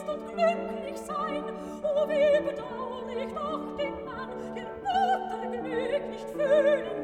und glücklich sein. Oh, wie bedauer ich doch den Mann, der Mutterglück nicht fühlen